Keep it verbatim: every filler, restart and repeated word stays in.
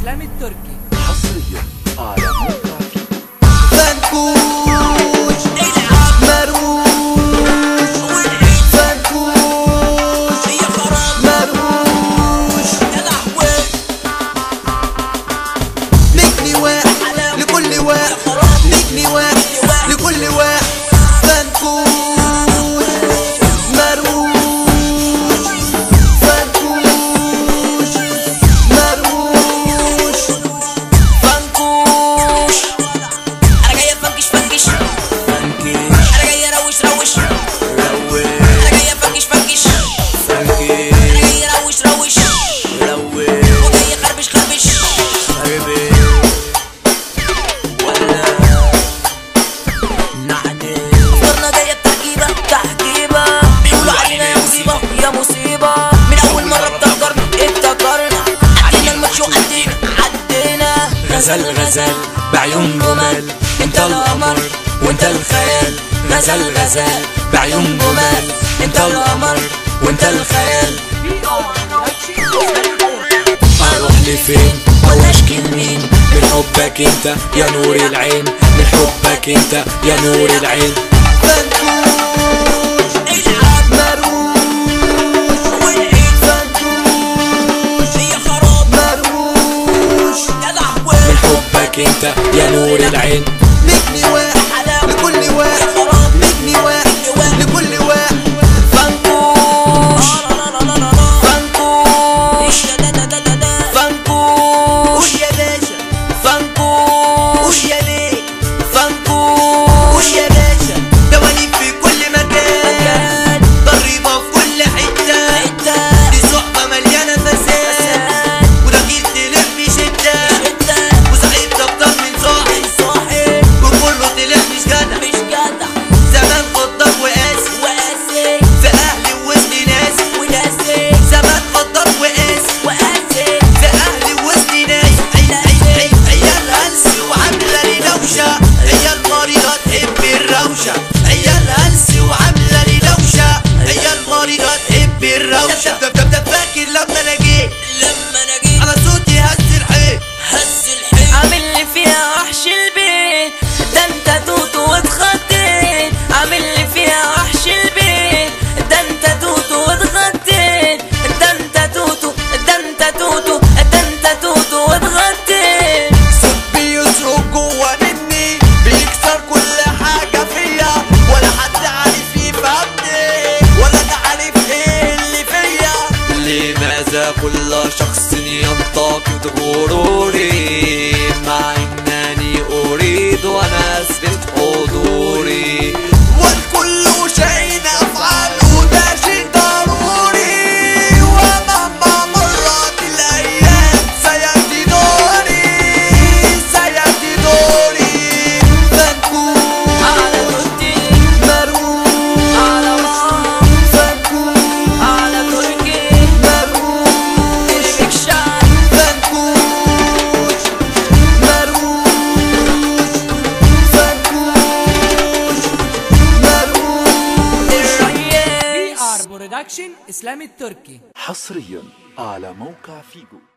إسلامي التركي حصريا على موقع فنكوش مروش فنكوش مروش نجني واحد لكل واحد نجني واحد لكل واحد فنكوش مروش فنكوش مروش فنكوش انا جاي افنكش فنكش فنكش انا جاي اروش روش روش انا جاي افنكش فنكش فنكش انا جاي اروش روش روش وجاي خربش خربش خربش ولا نعني افكارنا جايه بتحجيبه تحجيبه بيقولوا علينا يا مصيبه يا مصيبه من اول مره بتفكرنا افتكرنا عدينا الماتش وعدينا عدينا غزل غزل بعيون جمال انت القمر وانت الخيال غزل غزال بعيون جمال انت القمر وانت الخيال اروح لفين ولا اشكي لمين من حبك انت يا نور العين من حبك انت يا نور العين فنكوش مروش فنكوش مروش من حبك انت يا نور العين نجني واحد لكل واحد نجني واحد لكل واحد فنكوش فنكوش فنكوش يا باشا فنكوش يا بيه فنكوش يا باشا دواليب في كل مكان ضريبة في كل حتة دي صحبة مليانة فساد ودخيل تلف شدة وصاحب دبدب من صاحب وكله طلع مش جدع زمان خضر وقاسي في اهلي ووسط ناسي زمان خضر وقاسي في اهلي ووسط ناسي عيال هلس وعامله لي دوشه عيال مريضه تحب الروشه عيال هلس وعامله لي دوشه عيال مريضه تحب الروشه ده ده ده فاكر لما انا جيت لما انا جيت على صوتي هز الحيط هز الحين عامل لي فيها وحش البيت ده انت توتو واتخضيت عامل لي فيها وحش البيت ده انت توتو واتخضيت ده انت توتو ده انت توتو ده انت توتو واتخضيت صوت بيصرخ جوا مني بيكسر كل حاجة فيا ولا حد عارف يفهمني ولا انا عارف ايه اللي فيا لماذا كل شخص ينتقد غروري مع انني اريد ان اثبت حضوري والكل شيء افعله ده شيء ضروري ومهما مرت الايام سياتي دوري سياتي دوري فنكوش على تركي مروش على مصر فنكوش على تركي مروش تركشان فنكوش مروش فنكوش مروش الريس بي آر برودكشن إسلامي التركي حصريا على موقع فيجو.